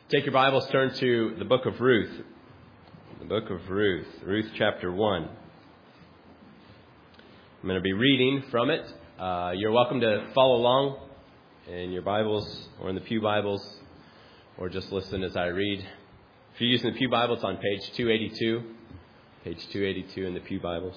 Take your Bibles, turn to the book of Ruth. The book of Ruth, Ruth chapter 1. I'm going to be reading from it. You're welcome to follow along in your Bibles or in the Pew Bibles, or just listen as I read. If you're using the Pew Bible, it's on page 282. Page 282 in the Pew Bibles.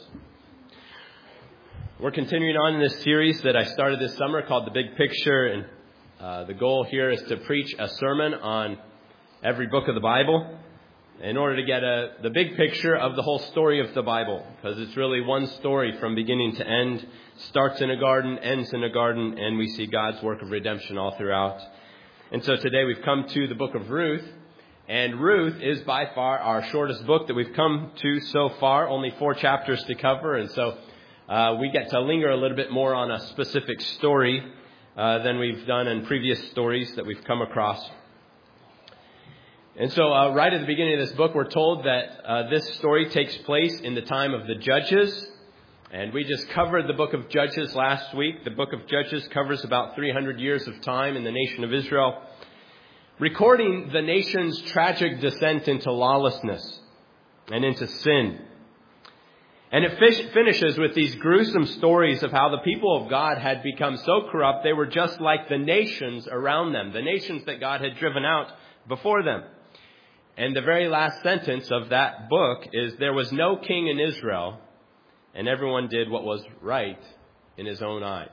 We're continuing on in this series that I started this summer called The Big Picture, and the goal here is to preach a sermon on every book of the Bible in order to get the big picture of the whole story of the Bible, because it's really one story from beginning to end. Starts in a garden, ends in a garden, and we see God's work of redemption all throughout. And so today we've come to the book of Ruth, and Ruth is by far our shortest book that we've come to so far, only 4 chapters to cover, and so we get to linger a little bit more on a specific story than we've done in previous stories that we've come across. And so right at the beginning of this book, we're told that this story takes place in the time of the Judges. And we just covered the book of Judges last week. The book of Judges covers about 300 years of time in the nation of Israel, recording the nation's tragic descent into lawlessness and into sin. And it finishes with these gruesome stories of how the people of God had become so corrupt they were just like the nations around them, the nations that God had driven out before them. And the very last sentence of that book is, there was no king in Israel, and everyone did what was right in his own eyes.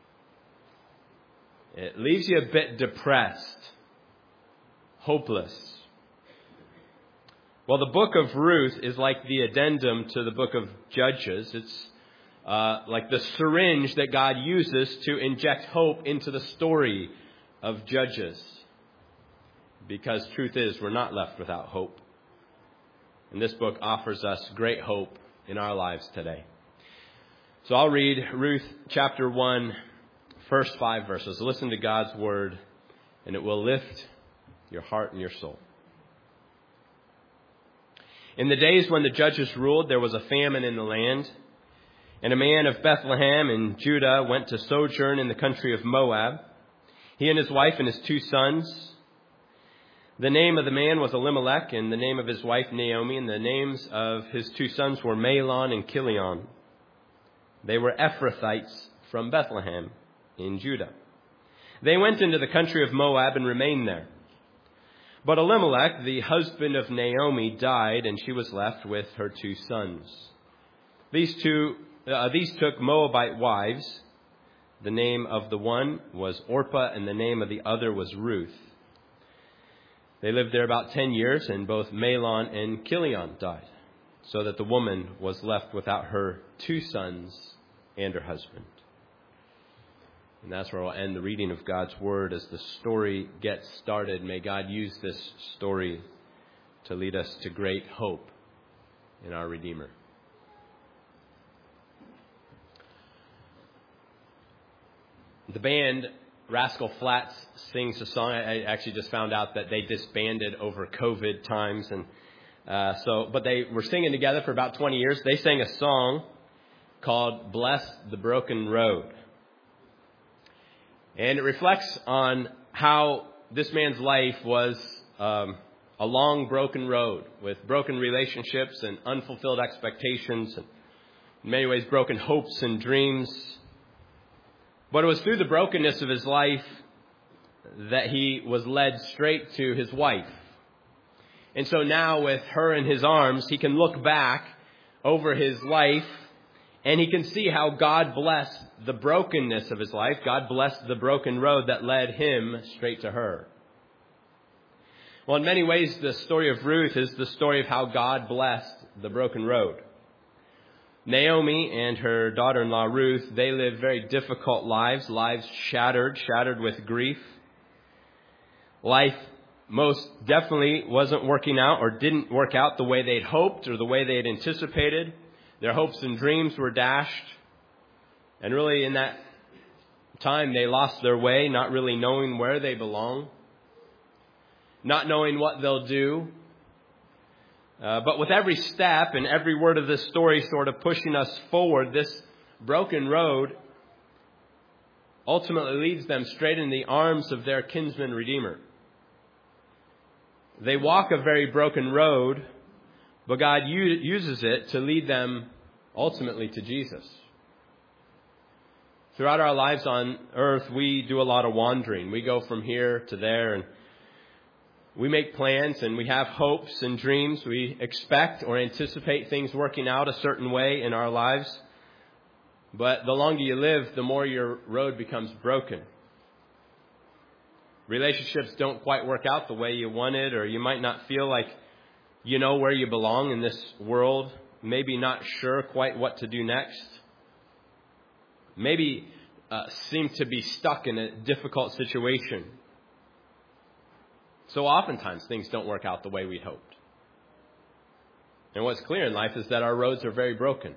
It leaves you a bit depressed, hopeless. Well, the book of Ruth is like the addendum to the book of Judges. It's like the syringe that God uses to inject hope into the story of Judges. Because truth is, we're not left without hope. And this book offers us great hope in our lives today. So I'll read Ruth chapter 1, first 5 verses. Listen to God's word, and it will lift your heart and your soul. In the days when the Judges ruled, there was a famine in the land. And a man of Bethlehem in Judah went to sojourn in the country of Moab. He and his wife and his 2 sons. The name of the man was Elimelech, and the name of his wife Naomi, and the names of his 2 sons were Mahlon and Chilion. They were Ephrathites from Bethlehem in Judah. They went into the country of Moab and remained there. But Elimelech, the husband of Naomi, died, and she was left with her 2 sons. These took Moabite wives. The name of the one was Orpah, and the name of the other was Ruth. They lived there about 10 years, and both Mahlon and Chilion died, so that the woman was left without her 2 sons and her husband. And that's where we'll end the reading of God's word as the story gets started. May God use this story to lead us to great hope in our Redeemer. The band Rascal Flatts sings a song. I actually just found out that they disbanded over COVID times, and but they were singing together for about 20 years. They sang a song called "Bless the Broken Road," and it reflects on how this man's life was a long broken road with broken relationships and unfulfilled expectations, and in many ways broken hopes and dreams. But it was through the brokenness of his life that he was led straight to his wife. And so now, with her in his arms, he can look back over his life and he can see how God blessed the brokenness of his life. God blessed the broken road that led him straight to her. Well, in many ways, the story of Ruth is the story of how God blessed the broken road. Naomi and her daughter-in-law Ruth, they lived very difficult lives shattered with grief. Life most definitely wasn't working out or didn't work out the way they'd hoped or the way they had anticipated. Their hopes and dreams were dashed. And really in that time they lost their way, not really knowing where they belong, not knowing what they'll do. But with every step and every word of this story sort of pushing us forward, this broken road ultimately leads them straight in the arms of their kinsman redeemer. They walk a very broken road, but God uses it to lead them ultimately to Jesus. Throughout our lives on earth, we do a lot of wandering. We go from here to there, and we make plans, and we have hopes and dreams. We expect or anticipate things working out a certain way in our lives. But the longer you live, the more your road becomes broken. Relationships don't quite work out the way you wanted, or you might not feel like you know where you belong in this world. Maybe not sure quite what to do next. Maybe seem to be stuck in a difficult situation. So oftentimes things don't work out the way we hoped. And what's clear in life is that our roads are very broken.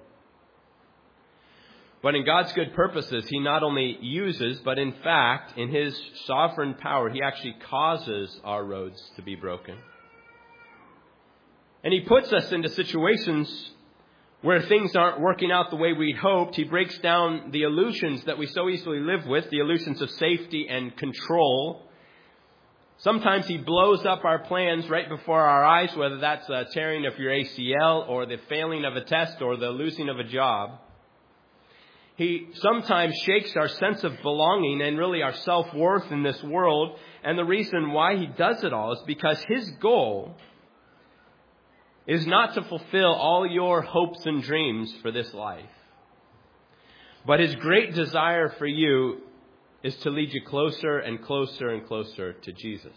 But in God's good purposes, He not only uses, but in fact, in His sovereign power, He actually causes our roads to be broken. And He puts us into situations where things aren't working out the way we hoped. He breaks down the illusions that we so easily live with, the illusions of safety and control. Sometimes He blows up our plans right before our eyes, whether that's a tearing of your ACL or the failing of a test or the losing of a job. He sometimes shakes our sense of belonging and really our self-worth in this world. And the reason why He does it all is because His goal is not to fulfill all your hopes and dreams for this life. But His great desire for you is to lead you closer and closer and closer to Jesus.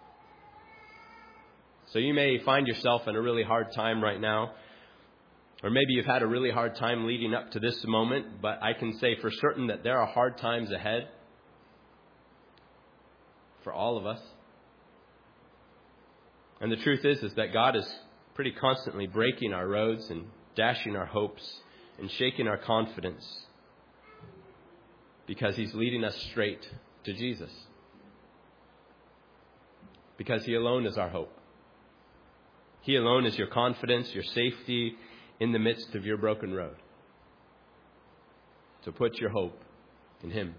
So you may find yourself in a really hard time right now. Or maybe you've had a really hard time leading up to this moment, but I can say for certain that there are hard times ahead for all of us. And the truth is that God is pretty constantly breaking our roads and dashing our hopes and shaking our confidence because He's leading us straight to Jesus. Because He alone is our hope. He alone is your confidence, your safety, in the midst of your broken road. So put your hope in Him.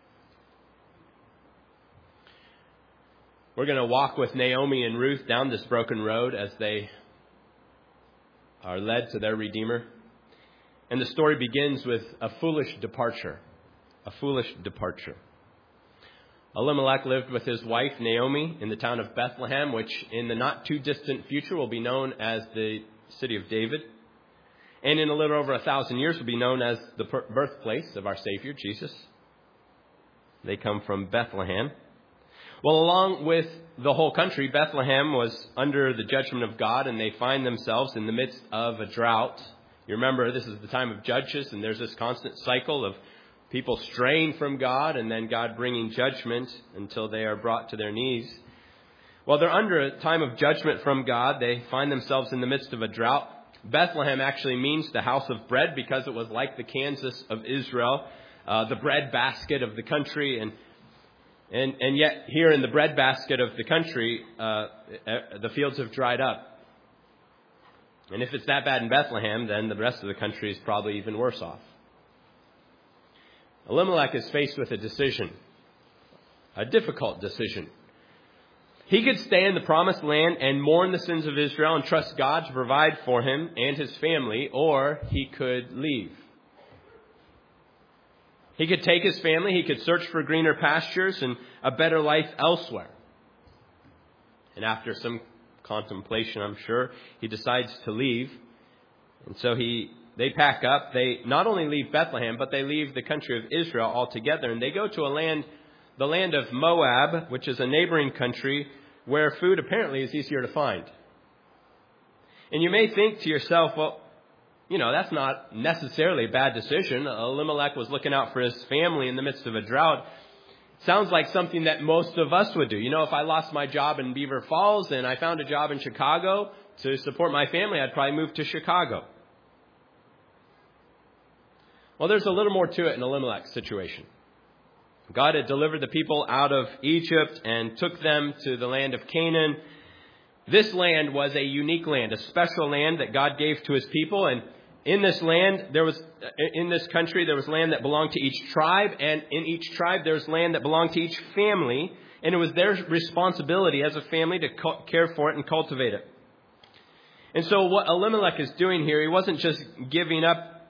We're going to walk with Naomi and Ruth down this broken road as they are led to their Redeemer. And the story begins with a foolish departure. A foolish departure. Elimelech lived with his wife Naomi in the town of Bethlehem, which in the not too distant future will be known as the city of David. And in a little over 1,000 years will be known as the birthplace of our Savior, Jesus. They come from Bethlehem. Well, along with the whole country, Bethlehem was under the judgment of God, and they find themselves in the midst of a drought. You remember, this is the time of Judges, and there's this constant cycle of people straying from God, and then God bringing judgment until they are brought to their knees. Well, they're under a time of judgment from God. They find themselves in the midst of a drought. Bethlehem actually means the house of bread because it was like the Kansas of Israel, the bread basket of the country. And yet here in the bread basket of the country, the fields have dried up. And if it's that bad in Bethlehem, then the rest of the country is probably even worse off. Elimelech is faced with a decision, a difficult decision. He could stay in the promised land and mourn the sins of Israel and trust God to provide for him and his family, or he could leave. He could take his family, he could search for greener pastures and a better life elsewhere. And after some contemplation, I'm sure, he decides to leave. And so they pack up. They not only leave Bethlehem, but they leave the country of Israel altogether. And they go to the land of Moab, which is a neighboring country where food apparently is easier to find. And you may think to yourself, well, that's not necessarily a bad decision. Elimelech was looking out for his family in the midst of a drought. Sounds like something that most of us would do. If I lost my job in Beaver Falls and I found a job in Chicago to support my family, I'd probably move to Chicago. Well, there's a little more to it in Elimelech's situation. God had delivered the people out of Egypt and took them to the land of Canaan. This land was a unique land, a special land that God gave to his people. And in this country, there was land that belonged to each tribe. And in each tribe, there was land that belonged to each family. and it was their responsibility as a family to care for it and cultivate it. And so what Elimelech is doing here, he wasn't just giving up.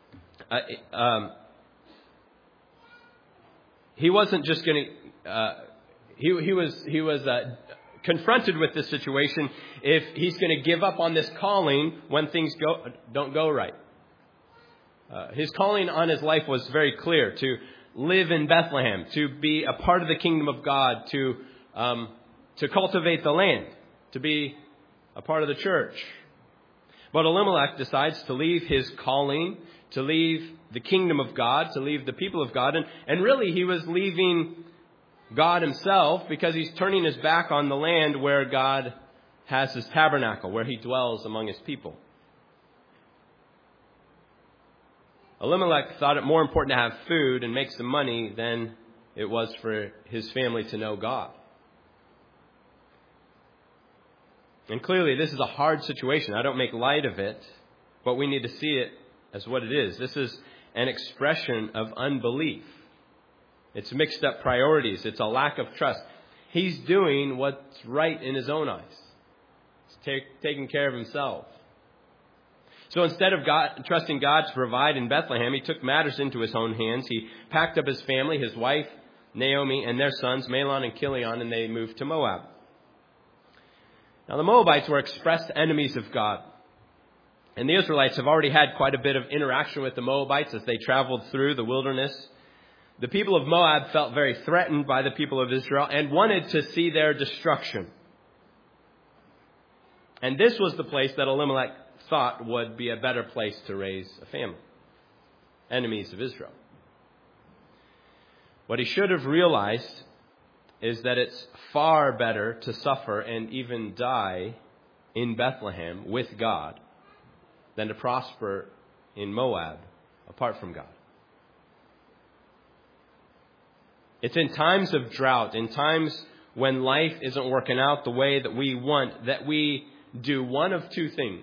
He wasn't just going to. He was confronted with this situation if he's going to give up on this calling when things don't go right. His calling on his life was very clear: to live in Bethlehem, to be a part of the kingdom of God, to cultivate the land, to be a part of the church. But Elimelech decides to leave his calling, to leave the kingdom of God, to leave the people of God. And really he was leaving God himself because he's turning his back on the land where God has his tabernacle, where he dwells among his people. Elimelech thought it more important to have food and make some money than it was for his family to know God. And clearly this is a hard situation. I don't make light of it, but we need to see it as what it is. This is an expression of unbelief. It's mixed up priorities. It's a lack of trust. He's doing what's right in his own eyes. He's taking care of himself. So instead of trusting God to provide in Bethlehem, he took matters into his own hands. He packed up his family, his wife, Naomi, and their sons, Mahlon and Chilion, and they moved to Moab. Now, the Moabites were express enemies of God. And the Israelites have already had quite a bit of interaction with the Moabites as they traveled through the wilderness. The people of Moab felt very threatened by the people of Israel and wanted to see their destruction. And this was the place that Elimelech thought would be a better place to raise a family. Enemies of Israel. What he should have realized is that it's far better to suffer and even die in Bethlehem with God than to prosper in Moab apart from God. It's in times of drought, in times when life isn't working out the way that we want, that we do one of two things.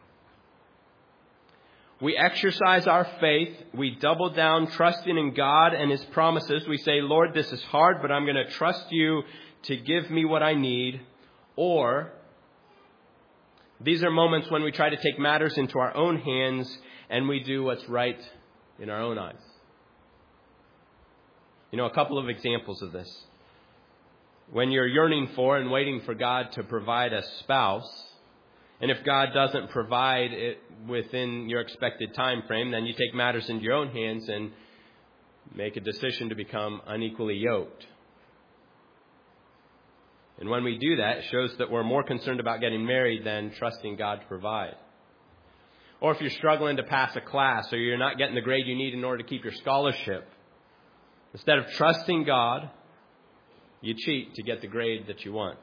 We exercise our faith. We double down, trusting in God and His promises. We say, Lord, this is hard, but I'm going to trust you to give me what I need. Or these are moments when we try to take matters into our own hands and we do what's right in our own eyes. You know, a couple of examples of this. When you're yearning for and waiting for God to provide a spouse, and if God doesn't provide it within your expected time frame, then you take matters into your own hands and make a decision to become unequally yoked. And when we do that, it shows that we're more concerned about getting married than trusting God to provide. Or if you're struggling to pass a class or you're not getting the grade you need in order to keep your scholarship, instead of trusting God, you cheat to get the grade that you want.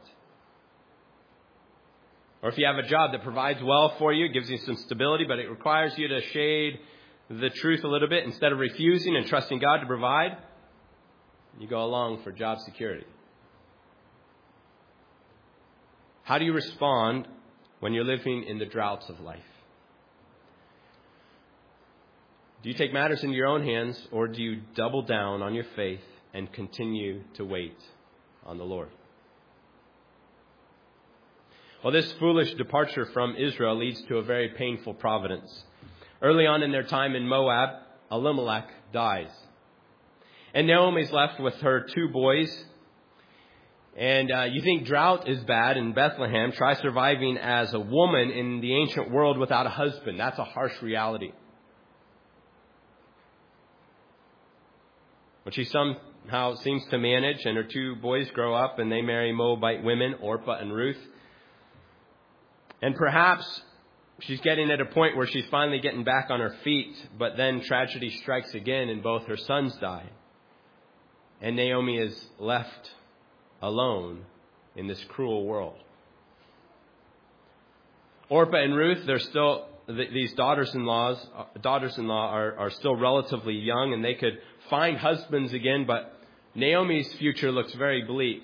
Or if you have a job that provides well for you, gives you some stability, but it requires you to shade the truth a little bit. Instead of refusing and trusting God to provide, you go along for job security. How do you respond when you're living in the droughts of life? Do you take matters into your own hands, or do you double down on your faith and continue to wait on the Lord? Well, this foolish departure from Israel leads to a very painful providence. Early on in their time in Moab, Elimelech dies. And Naomi's left with her 2 boys. And you think drought is bad in Bethlehem. Try surviving as a woman in the ancient world without a husband. That's a harsh reality. But she somehow seems to manage, and her 2 boys grow up and they marry Moabite women, Orpah and Ruth. And perhaps she's getting at a point where she's finally getting back on her feet, but then tragedy strikes again and both her sons die. And Naomi is left alone in this cruel world. Orpah and Ruth, they're still, these daughters-in-law are still relatively young, and they could find husbands again, but Naomi's future looks very bleak.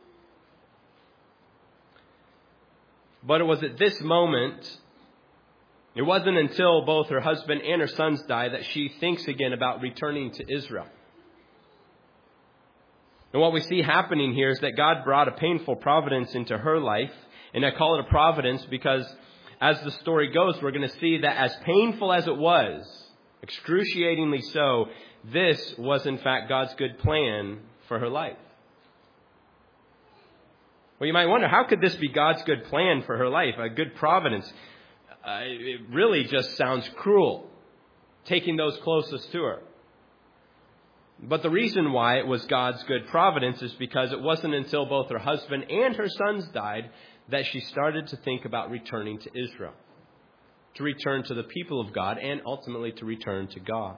But it was at this moment, it wasn't until both her husband and her sons die that she thinks again about returning to Israel. And what we see happening here is that God brought a painful providence into her life. And I call it a providence because as the story goes, we're going to see that as painful as it was, excruciatingly so, this was in fact God's good plan for her life. Well, you might wonder, how could this be God's good plan for her life, a good providence? It really just sounds cruel, taking those closest to her. But the reason why it was God's good providence is because it wasn't until both her husband and her sons died that she started to think about returning to Israel, to return to the people of God, and ultimately to return to God.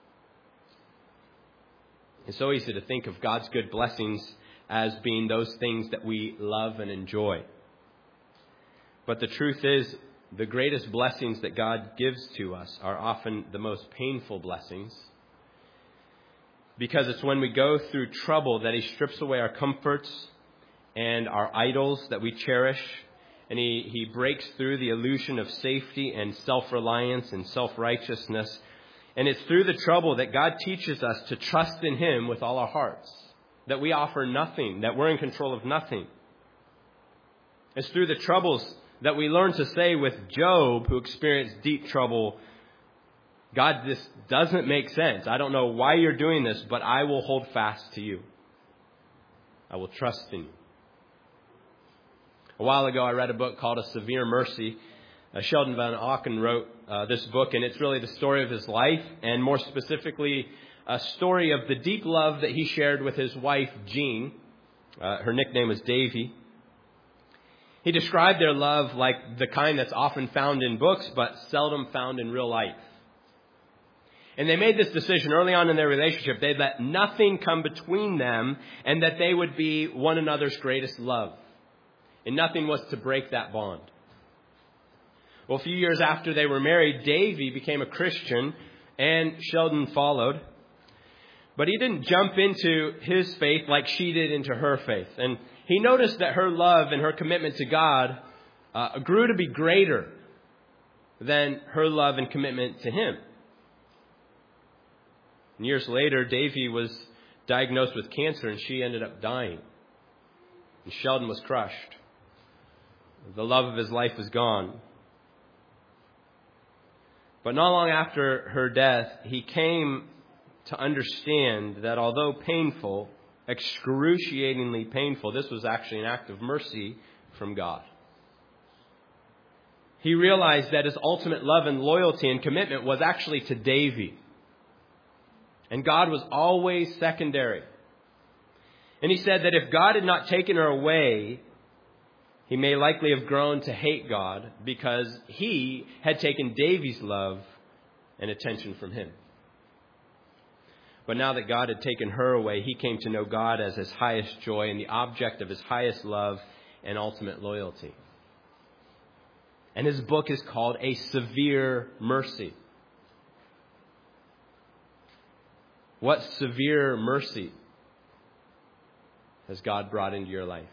It's so easy to think of God's good blessings as being those things that we love and enjoy. But the truth is, the greatest blessings that God gives to us are often the most painful blessings, because it's when we go through trouble that He strips away our comforts and our idols that we cherish, and He breaks through the illusion of safety and self-reliance and self-righteousness. And it's through the trouble that God teaches us to trust in Him with all our hearts, that we offer nothing, that we're in control of nothing. It's through the troubles that we learn to say with Job, who experienced deep trouble, God, this doesn't make sense. I don't know why you're doing this, but I will hold fast to you. I will trust in you. A while ago, I read a book called A Severe Mercy. Sheldon Van Auken wrote this book, and it's really the story of his life, and more specifically, a story of the deep love that he shared with his wife, Jean. Her nickname was Davy. He described their love like the kind that's often found in books, but seldom found in real life. And they made this decision early on in their relationship. They'd let nothing come between them, and that they would be one another's greatest love. And nothing was to break that bond. Well, a few years after they were married, Davy became a Christian, and Sheldon followed. But he didn't jump into his faith like she did into her faith. And he noticed that her love and her commitment to God grew to be greater than her love and commitment to Him. And years later, Davy was diagnosed with cancer, and she ended up dying. And Sheldon was crushed. The love of his life was gone. But not long after her death, he came to understand that although painful, excruciatingly painful, this was actually an act of mercy from God. He realized that his ultimate love and loyalty and commitment was actually to Davy. And God was always secondary. And he said that if God had not taken her away, he may likely have grown to hate God because he had taken Davy's love and attention from him. But now that God had taken her away, he came to know God as his highest joy and the object of his highest love and ultimate loyalty. And his book is called A Severe Mercy. What severe mercy has God brought into your life?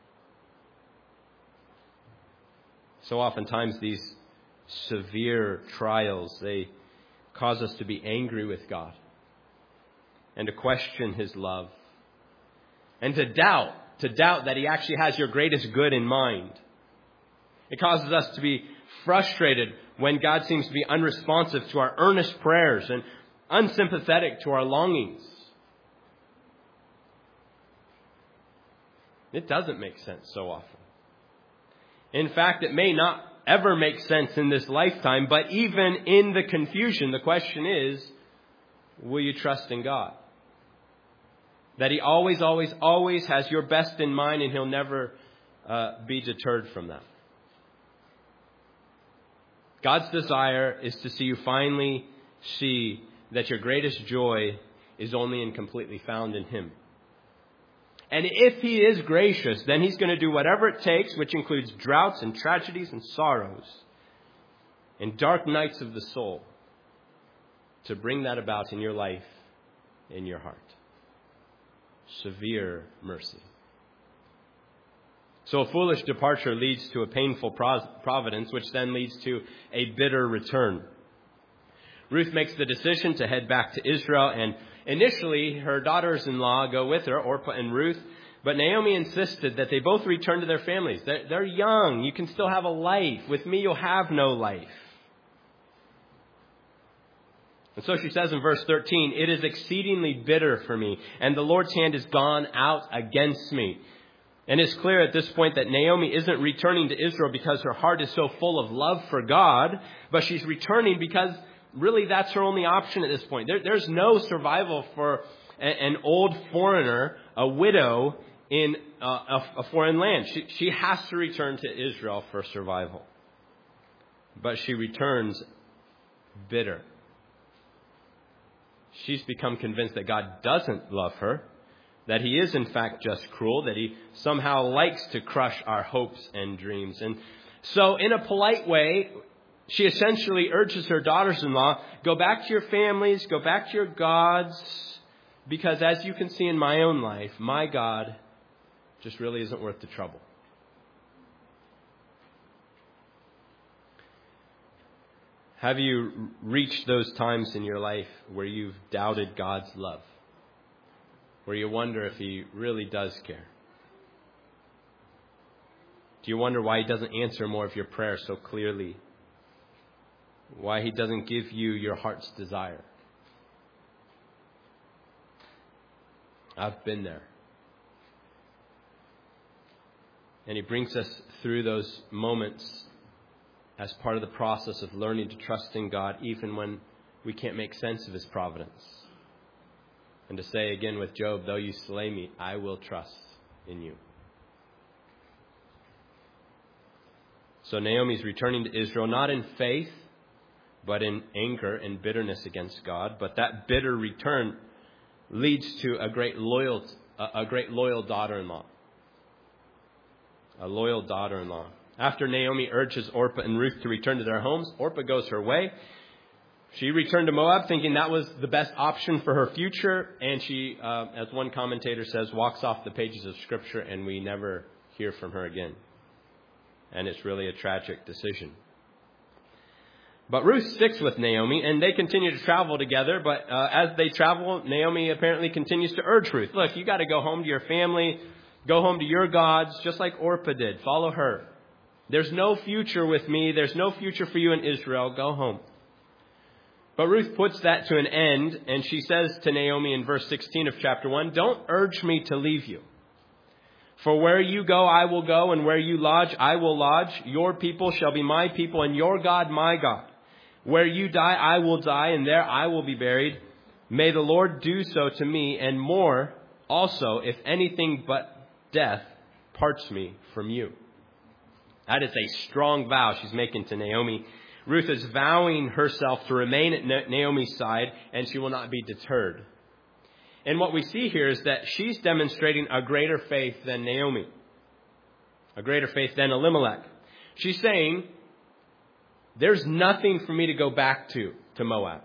So oftentimes these severe trials, they cause us to be angry with God and to question His love and to doubt that He actually has your greatest good in mind. It causes us to be frustrated when God seems to be unresponsive to our earnest prayers and unsympathetic to our longings. It doesn't make sense so often. In fact, it may not ever make sense in this lifetime, but even in the confusion, the question is, will you trust in God? That He always, always, always has your best in mind, and He'll never be deterred from that. God's desire is to see you finally see that your greatest joy is only and completely found in Him. And if He is gracious, then He's going to do whatever it takes, which includes droughts and tragedies and sorrows and dark nights of the soul, to bring that about in your life, in your heart. Severe mercy. So a foolish departure leads to a painful providence, which then leads to a bitter return. Ruth makes the decision to head back to Israel, Initially, her daughters-in-law go with her, Orpah and Ruth, but Naomi insisted that they both return to their families. They're young. You can still have a life. With me, you'll have no life. And so she says in verse 13, "It is exceedingly bitter for me, and the Lord's hand is gone out against me." And it's clear at this point that Naomi isn't returning to Israel because her heart is so full of love for God, but she's returning because really that's her only option at this point. There's no survival for an old foreigner, a widow in a foreign land. She has to return to Israel for survival. But she returns bitter. She's become convinced that God doesn't love her, that He is in fact just cruel, that He somehow likes to crush our hopes and dreams. And so in a polite way, she essentially urges her daughters-in-law, go back to your families, go back to your gods, because as you can see in my own life, my God just really isn't worth the trouble. Have you reached those times in your life where you've doubted God's love? Where you wonder if He really does care? Do you wonder why He doesn't answer more of your prayers so clearly? Why He doesn't give you your heart's desire? I've been there. And He brings us through those moments as part of the process of learning to trust in God, even when we can't make sense of His providence. And to say again with Job, though you slay me, I will trust in you. So Naomi's returning to Israel, not in faith, but in anger and bitterness against God. But that bitter return leads to a great loyal daughter-in-law. A loyal daughter-in-law. After Naomi urges Orpah and Ruth to return to their homes, Orpah goes her way. She returned to Moab thinking that was the best option for her future. And she, as one commentator says, walks off the pages of Scripture and we never hear from her again. And it's really a tragic decision. But Ruth sticks with Naomi and they continue to travel together. But as they travel, Naomi apparently continues to urge Ruth, look, you got to go home to your family, go home to your gods, just like Orpah did. Follow her. There's no future with me. There's no future for you in Israel. Go home. But Ruth puts that to an end, and she says to Naomi in verse 16 of chapter 1, don't urge me to leave you. For where you go, I will go, and where you lodge, I will lodge. Your people shall be my people, and your God, my God. Where you die, I will die, and there I will be buried. May the Lord do so to me, and more also, if anything but death parts me from you. That is a strong vow she's making to Naomi. Ruth is vowing herself to remain at Naomi's side, and she will not be deterred. And what we see here is that she's demonstrating a greater faith than Naomi, a greater faith than Elimelech. She's saying, there's nothing for me to go back to Moab.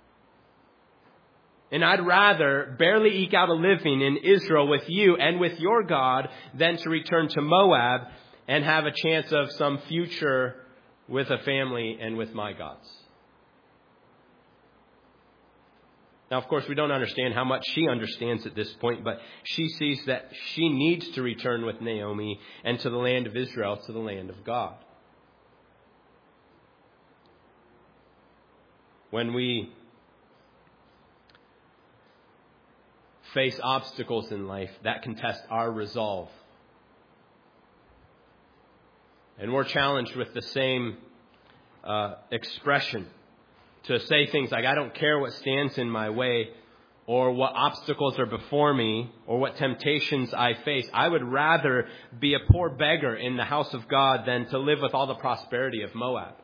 And I'd rather barely eke out a living in Israel with you and with your God than to return to Moab and have a chance of some future with a family and with my gods. Now, of course, we don't understand how much she understands at this point, but she sees that she needs to return with Naomi and to the land of Israel, to the land of God. When we face obstacles in life, that can test our resolve. And we're challenged with the same expression to say things like, I don't care what stands in my way or what obstacles are before me or what temptations I face. I would rather be a poor beggar in the house of God than to live with all the prosperity of Moab.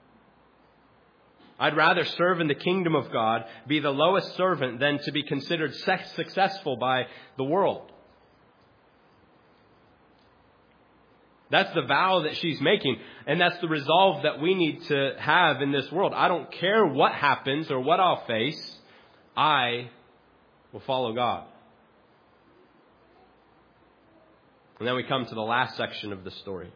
I'd rather serve in the kingdom of God, be the lowest servant, than to be considered successful by the world. That's the vow that she's making, and that's the resolve that we need to have in this world. I don't care what happens or what I'll face. I will follow God. And then we come to the last section of the story.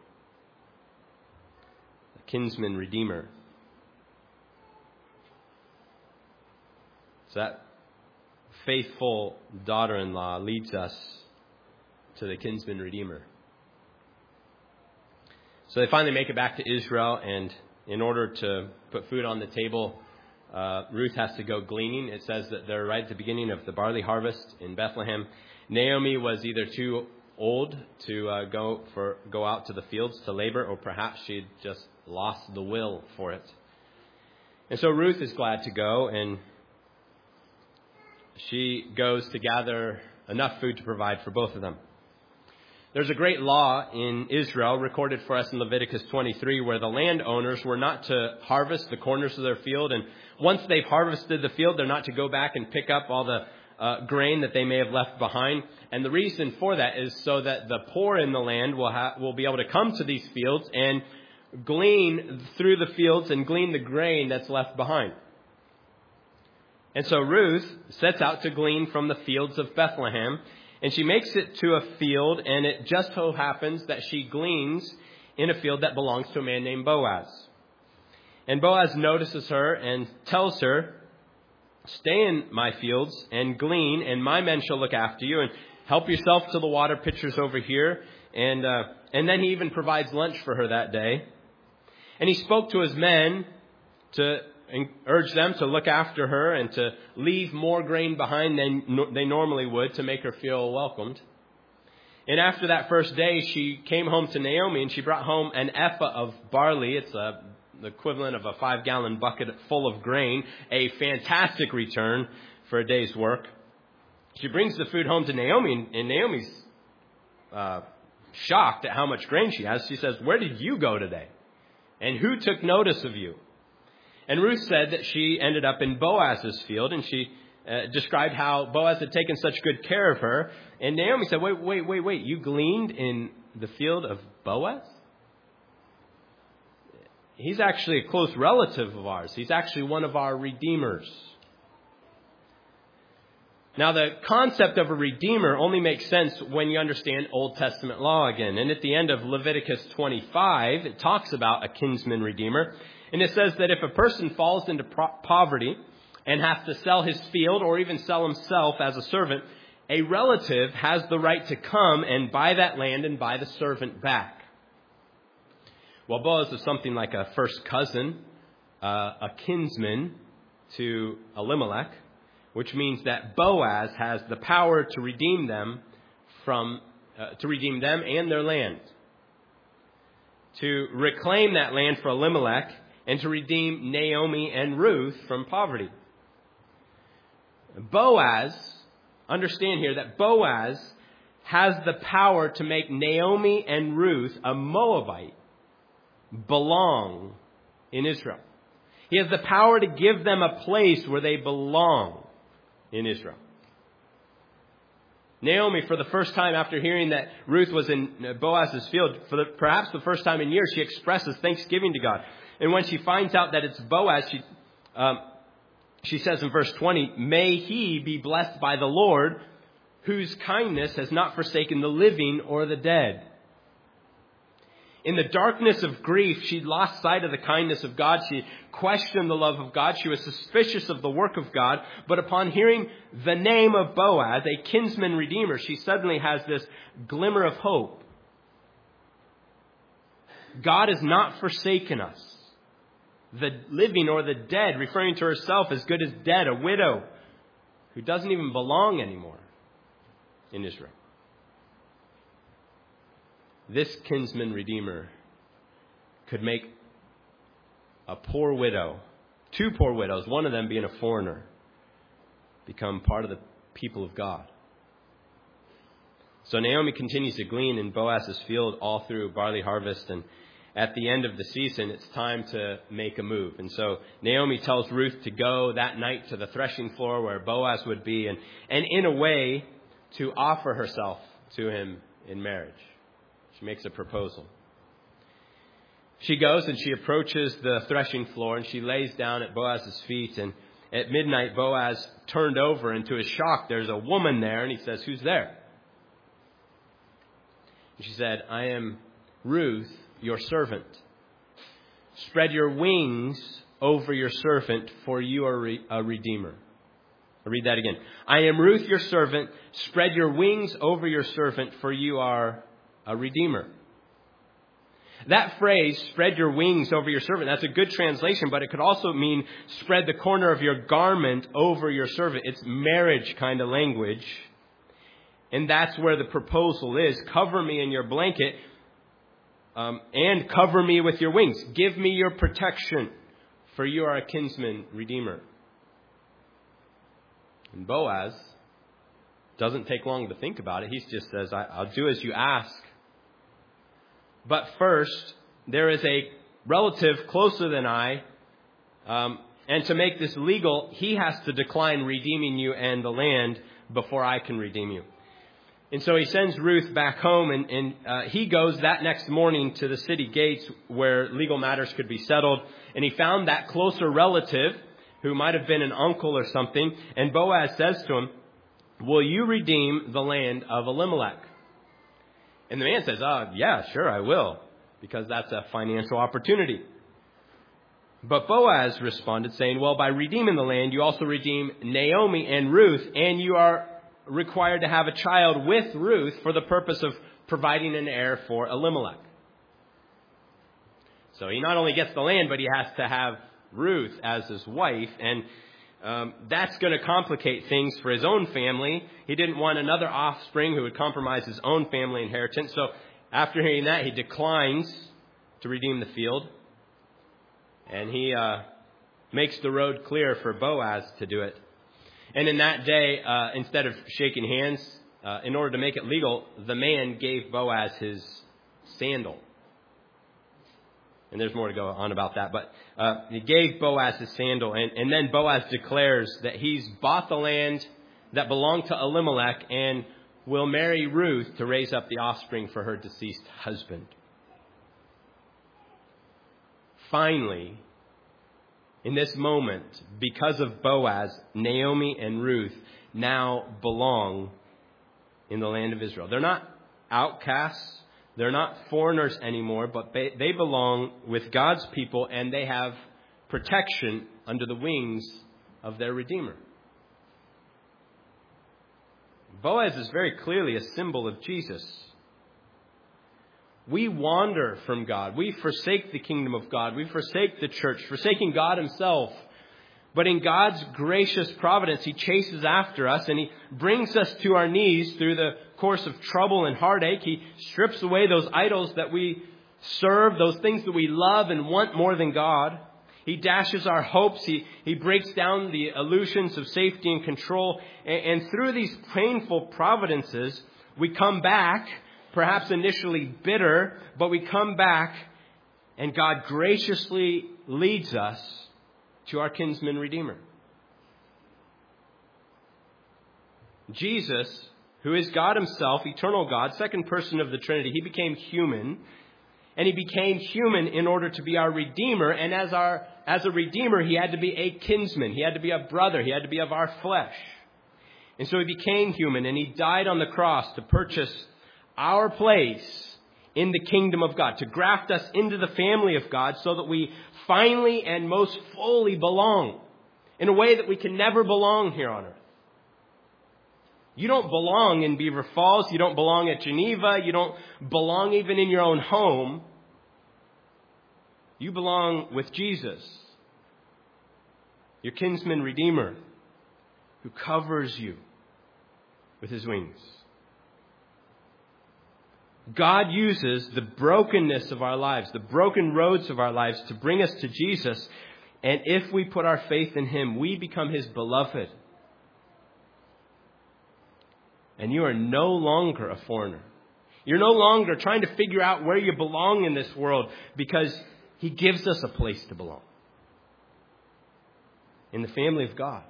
The kinsman redeemer. It's that faithful daughter-in-law leads us to the kinsman redeemer. So they finally make it back to Israel, and in order to put food on the table, Ruth has to go gleaning. It says that they're right at the beginning of the barley harvest in Bethlehem. Naomi was either too old to go out to the fields to labor, or perhaps she'd just lost the will for it. And so Ruth is glad to go, and she goes to gather enough food to provide for both of them. There's a great law in Israel recorded for us in Leviticus 23 where the landowners were not to harvest the corners of their field. And once they've harvested the field, they're not to go back and pick up all the grain that they may have left behind. And the reason for that is so that the poor in the land will be able to come to these fields and glean through the fields and glean the grain that's left behind. And so Ruth sets out to glean from the fields of Bethlehem. And she makes it to a field, and it just so happens that she gleans in a field that belongs to a man named Boaz. And Boaz notices her and tells her, "Stay in my fields and glean, and my men shall look after you, and help yourself to the water pitchers over here." And then he even provides lunch for her that day. And he spoke to his men to urge them to look after her and to leave more grain behind than they normally would to make her feel welcomed. And after that first day, she came home to Naomi, and she brought home an ephah of barley. It's the equivalent of a 5-gallon bucket full of grain, a fantastic return for a day's work. She brings the food home to Naomi, and Naomi's shocked at how much grain she has. She says, "Where did you go today? And who took notice of you?" And Ruth said that she ended up in Boaz's field, and she described how Boaz had taken such good care of her. And Naomi said, wait, you gleaned in the field of Boaz? He's actually a close relative of ours. He's actually one of our redeemers. Now, the concept of a redeemer only makes sense when you understand Old Testament law again. And at the end of Leviticus 25, it talks about a kinsman redeemer. And it says that if a person falls into poverty and has to sell his field or even sell himself as a servant, a relative has the right to come and buy that land and buy the servant back. Well, Boaz is something like a first cousin, a kinsman to Elimelech, which means that Boaz has the power to redeem them and their land, to reclaim that land for Elimelech, and to redeem Naomi and Ruth from poverty. Boaz, understand here that Boaz has the power to make Naomi and Ruth, a Moabite, belong in Israel. He has the power to give them a place where they belong in Israel. Naomi, for the first time after hearing that Ruth was in Boaz's field, perhaps the first time in years, she expresses thanksgiving to God. And when she finds out that it's Boaz, she says in verse 20, "May he be blessed by the Lord, whose kindness has not forsaken the living or the dead." In the darkness of grief, she lost sight of the kindness of God. She questioned the love of God. She was suspicious of the work of God. But upon hearing the name of Boaz, a kinsman redeemer, she suddenly has this glimmer of hope. God has not forsaken us, the living or the dead, referring to herself as good as dead, a widow who doesn't even belong anymore in Israel. This kinsman redeemer could make a poor widow, 2 poor widows, one of them being a foreigner, become part of the people of God. So Naomi continues to glean in Boaz's field all through barley harvest, and at the end of the season, it's time to make a move. And so Naomi tells Ruth to go that night to the threshing floor where Boaz would be, and in a way to offer herself to him in marriage. She makes a proposal. She goes and she approaches the threshing floor, and she lays down at Boaz's feet. And at midnight, Boaz turned over, and to his shock, there's a woman there, and he says, "Who's there?" And she said, "I am Ruth, your servant. Spread your wings over your servant, for you are a redeemer." I'll read that again. I am Ruth, your servant. Spread your wings over your servant, for you are a redeemer. That phrase, spread your wings over your servant, that's a good translation, but it could also mean spread the corner of your garment over your servant. It's marriage kind of language. And that's where the proposal is. Cover me in your blanket and cover me with your wings. Give me your protection, for you are a kinsman redeemer. And Boaz doesn't take long to think about it. He just says, I'll do as you ask. But first, there is a relative closer than I, and to make this legal, he has to decline redeeming you and the land before I can redeem you. And so he sends Ruth back home, and he goes that next morning to the city gates where legal matters could be settled. And he found that closer relative who might have been an uncle or something. And Boaz says to him, will you redeem the land of Elimelech? And the man says, yeah, sure, I will, because that's a financial opportunity. But Boaz responded saying, well, by redeeming the land, you also redeem Naomi and Ruth, and you are required to have a child with Ruth for the purpose of providing an heir for Elimelech. So he not only gets the land, but he has to have Ruth as his wife, and that's going to complicate things for his own family. He didn't want another offspring who would compromise his own family inheritance. So after hearing that, he declines to redeem the field. And he makes the road clear for Boaz to do it. And in that day, instead of shaking hands, in order to make it legal, the man gave Boaz his sandal. And there's more to go on about that. But he gave Boaz his sandal. And then Boaz declares that he's bought the land that belonged to Elimelech and will marry Ruth to raise up the offspring for her deceased husband. Finally, in this moment, because of Boaz, Naomi and Ruth now belong in the land of Israel. They're not outcasts. They're not foreigners anymore, but they belong with God's people, and they have protection under the wings of their Redeemer. Boaz is very clearly a symbol of Jesus. We wander from God. We forsake the kingdom of God. We forsake the church, forsaking God himself. But in God's gracious providence, he chases after us, and he brings us to our knees through the course of trouble and heartache. He strips away those idols that we serve, those things that we love and want more than God. He dashes our hopes. He breaks down the illusions of safety and control. And through these painful providences, we come back, perhaps initially bitter, but we come back, and God graciously leads us to our kinsman redeemer. Jesus, who is God himself, eternal God, second person of the Trinity, he became human. And he became human in order to be our redeemer. And as a redeemer, he had to be a kinsman. He had to be a brother. He had to be of our flesh. And so he became human, and he died on the cross to purchase our place in the kingdom of God, to graft us into the family of God so that we finally and most fully belong in a way that we can never belong here on earth. You don't belong in Beaver Falls. You don't belong at Geneva. You don't belong even in your own home. You belong with Jesus, your kinsman redeemer, who covers you with his wings. God uses the brokenness of our lives, the broken roads of our lives, to bring us to Jesus. And if we put our faith in him, we become his beloved. And you are no longer a foreigner. You're no longer trying to figure out where you belong in this world, because he gives us a place to belong in the family of God.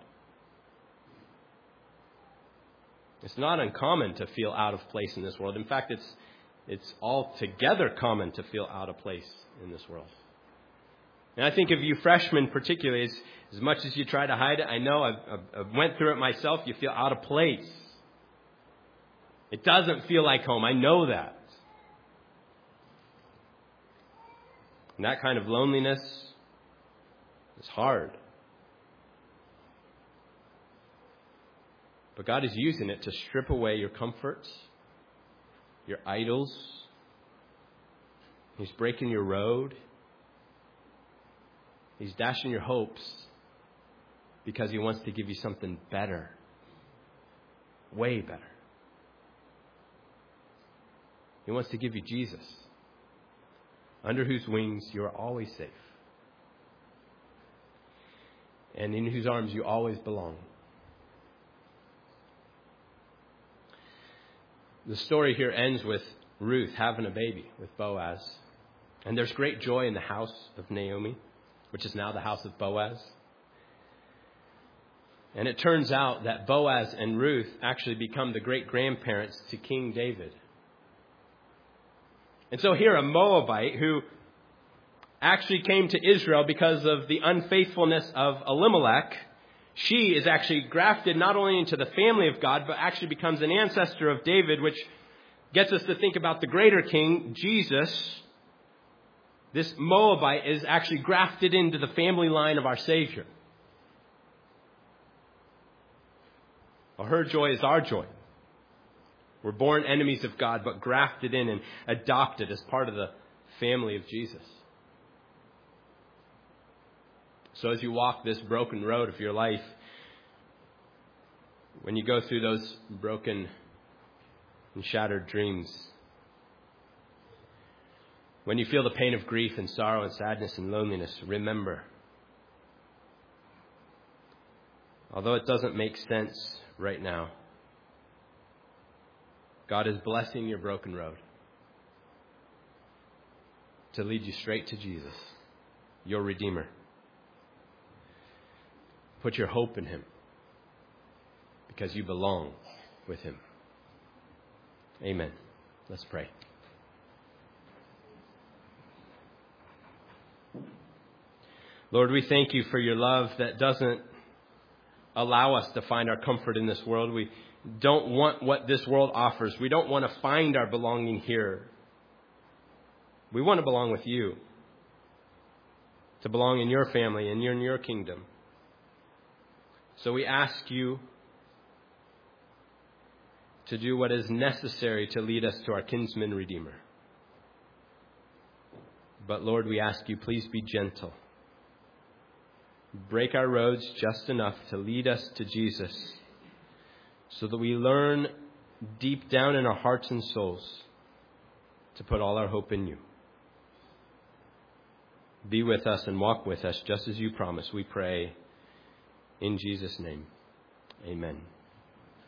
It's not uncommon to feel out of place in this world. In fact, it's altogether common to feel out of place in this world. And I think of you freshmen particularly, as much as you try to hide it, I know I've went through it myself, you feel out of place. It doesn't feel like home. I know that. And that kind of loneliness is hard. But God is using it to strip away your comforts, your idols. He's breaking your road. He's dashing your hopes because He wants to give you something better. Way better. He wants to give you Jesus, under whose wings you are always safe, and in whose arms you always belong. The story here ends with Ruth having a baby with Boaz. And there's great joy in the house of Naomi, which is now the house of Boaz. And it turns out that Boaz and Ruth actually become the great-grandparents to King David. And so here, a Moabite who actually came to Israel because of the unfaithfulness of Elimelech, she is actually grafted not only into the family of God, but actually becomes an ancestor of David, which gets us to think about the greater king, Jesus. This Moabite is actually grafted into the family line of our Savior. Well, her joy is our joy. We're born enemies of God, but grafted in and adopted as part of the family of Jesus. So as you walk this broken road of your life, when you go through those broken and shattered dreams, when you feel the pain of grief and sorrow and sadness and loneliness, remember, although it doesn't make sense right now, God is blessing your broken road to lead you straight to Jesus, your Redeemer. Put your hope in Him because you belong with Him. Amen. Let's pray. Lord, we thank you for your love that doesn't allow us to find our comfort in this world. We don't want what this world offers. We don't want to find our belonging here. We want to belong with you, to belong in your family and in your kingdom. So we ask you to do what is necessary to lead us to our kinsman Redeemer. But Lord, we ask you, please be gentle. Break our roads just enough to lead us to Jesus, so that we learn deep down in our hearts and souls to put all our hope in you. Be with us and walk with us just as you promised, we pray in Jesus' name. Amen.